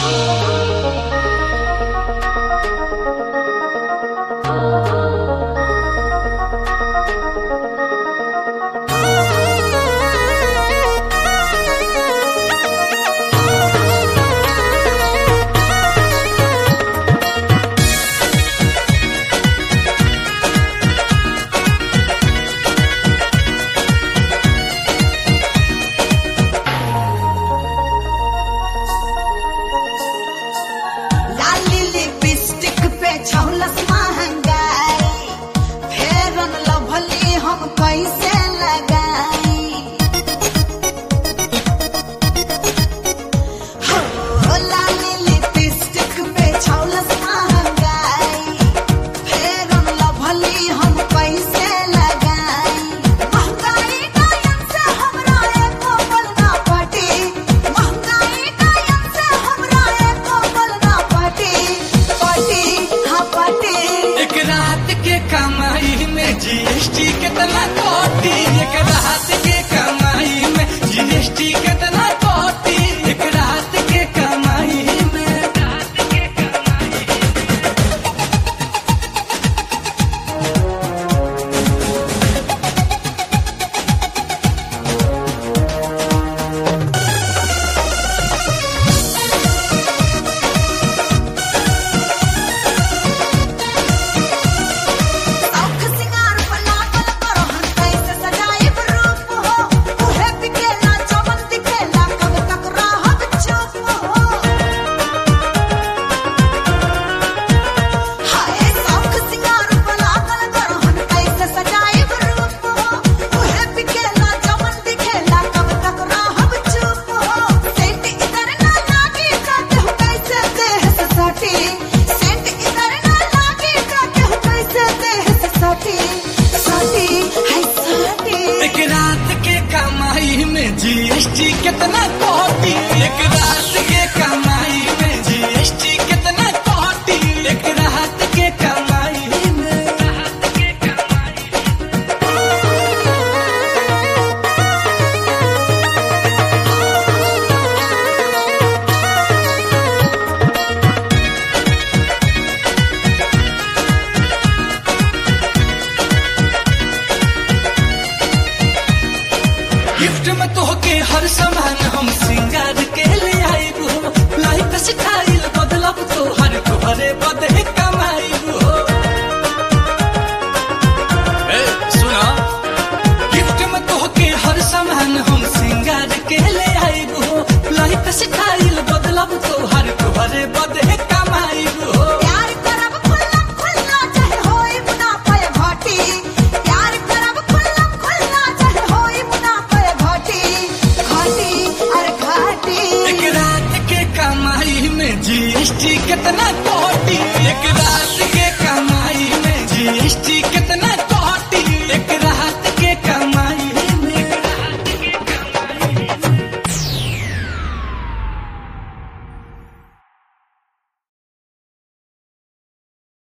GST कितना कोटी एक रात के कमाई में, जीएसटी कितना कोटी एक रात के कमाई में। एक रात के कमाई में जीएसटी कितना कोटी एक रात के कमाई में, जीएसटी कितना कोटी एक रात के कमाई में। गिफ्ट में तोहके हर सामान हम सिंगार के ले आईबू, लाइफ स्टाइल बदलब तो हर तोहरे बदे कमाईबू। सुना, गिफ्ट में तोहके हर सामान हम सिंगार के ले आईबू, लाइफ स्टाइल बदलब तो हर तोहरे बदे कमाईबू। जीएसटी कितना